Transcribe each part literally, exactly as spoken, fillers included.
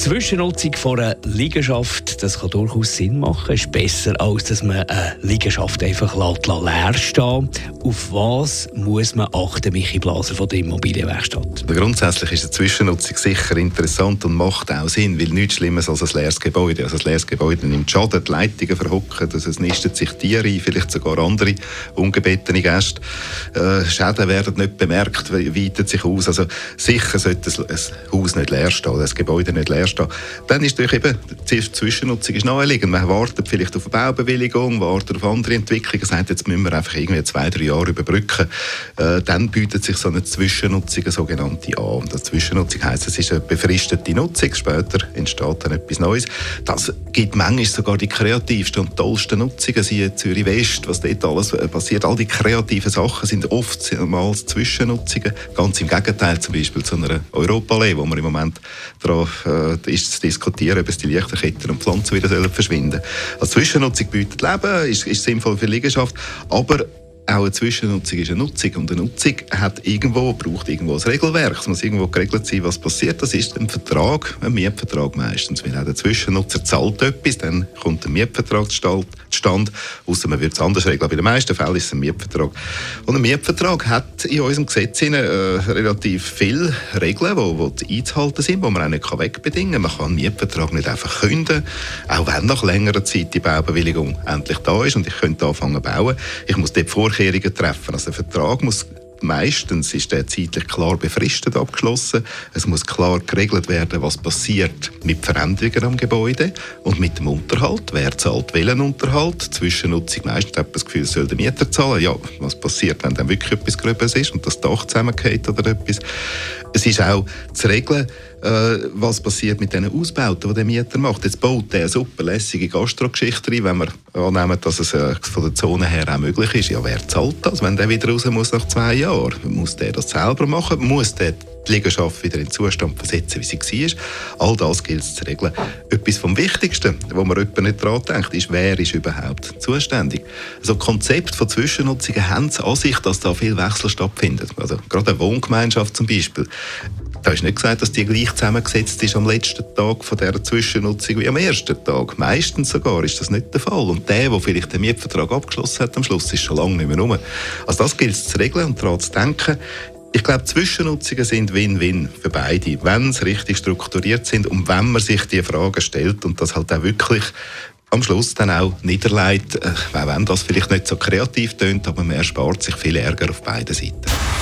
Zwischennutzung von einer Liegenschaft, das kann durchaus Sinn machen. Es ist besser, als dass man eine Liegenschaft einfach leer stehen lässt. Auf was muss man achten, Michi Blaser von der Immobilienwerkstatt? Grundsätzlich ist eine Zwischennutzung sicher interessant und macht auch Sinn, weil nichts Schlimmes als ein leeres Gebäude. Also ein leeres Gebäude nimmt Schaden, die Leitungen verhocken, es nistet sich Tiere ein, vielleicht sogar andere ungebetene Gäste. Äh, Schäden werden nicht bemerkt, weitet sich aus. Also sicher sollte ein Haus nicht leer stehen, das Gebäude nicht leer stehen. Dann ist natürlich eben, die Zwischennutzung ist naheliegend. Man wartet vielleicht auf eine Baubewilligung, wartet auf andere Entwicklungen, sagt, jetzt müssen wir einfach irgendwie zwei, drei Jahre überbrücken. Äh, dann bietet sich so eine Zwischennutzung, eine sogenannte, an. Und das Zwischennutzung heisst, es ist eine befristete Nutzung, später entsteht dann etwas Neues. Das gibt manchmal sogar die kreativsten und tollsten Nutzungen, siehe Zürich West, was dort alles passiert. All die kreativen Sachen sind oftmals Zwischennutzungen. Ganz im Gegenteil zum Beispiel zu einer Europaallee, wo man im Moment daran äh, ist zu diskutieren, ob es die Lichterketten und Pflanzen wieder sollen verschwinden. Als Zwischennutzung bietet Leben, ist, ist sinnvoll für die Liegenschaft, aber auch eine Zwischennutzung ist eine Nutzung. Und eine Nutzung hat irgendwo, braucht irgendwo ein Regelwerk. Es muss irgendwo geregelt sein, was passiert. Das ist ein Vertrag, ein Mietvertrag meistens. Weil auch der Zwischennutzer zahlt etwas, dann kommt ein Mietvertrag zustande. Ausser man würde es anders regeln. Aber in den meisten Fällen ist es ein Mietvertrag. Und ein Mietvertrag hat in unserem Gesetz äh, relativ viele Regeln, die, die einzuhalten sind, die man auch nicht wegbedingen kann. Man kann einen Mietvertrag nicht einfach künden, auch wenn nach längerer Zeit die Baubewilligung endlich da ist und ich könnte anfangen zu bauen. Ich muss dort vor treffen. Also der Vertrag muss meistens ist der zeitlich klar befristet abgeschlossen. Es muss klar geregelt werden, was passiert mit Veränderungen am Gebäude und mit dem Unterhalt. Wer zahlt welchen Unterhalt? Zwischennutzung meistens hat man das Gefühl, es soll der Mieter zahlen. Ja, was passiert, wenn dann wirklich etwas Gröbes ist und das Dach zusammengeht oder etwas? Es ist auch zu regeln, äh, was passiert mit diesen Ausbauten, die der Mieter macht. Jetzt baut er eine super lässige Gastro-Geschichte rein, wenn wir annehmen, dass es äh, von der Zone her auch möglich ist. Ja, wer zahlt das, wenn der wieder raus muss nach zwei Jahren? Muss der das selber machen? Muss der die Liegenschaft wieder in den Zustand versetzen, wie sie war? All das gilt es zu regeln. Etwas vom Wichtigsten, wo man jemand nicht daran denkt, ist, wer ist überhaupt zuständig? Also Konzept von Zwischennutzungen haben es an sich, dass da viel Wechsel stattfindet. Also gerade eine Wohngemeinschaft zum Beispiel. Da ist nicht gesagt, dass die gleich zusammengesetzt ist am letzten Tag von dieser Zwischennutzung wie am ersten Tag. Meistens sogar ist das nicht der Fall. Und der, der vielleicht den Mietvertrag abgeschlossen hat, am Schluss ist schon lange nicht mehr rum. Also das gilt es zu regeln und daran zu denken. Ich glaube, Zwischennutzungen sind Win-Win für beide, wenn sie richtig strukturiert sind und wenn man sich die Fragen stellt und das halt auch wirklich am Schluss dann auch niederlegt, äh, wenn das vielleicht nicht so kreativ tönt, aber man erspart sich viel Ärger auf beiden Seiten.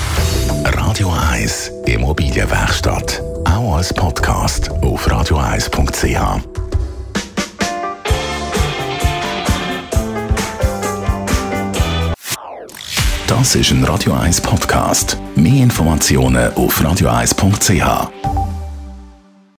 Radio eins Immobilienwerkstatt, auch als Podcast auf radio eins punkt c h. Das ist ein Radio eins Podcast. Mehr Informationen auf radio eins punkt c h.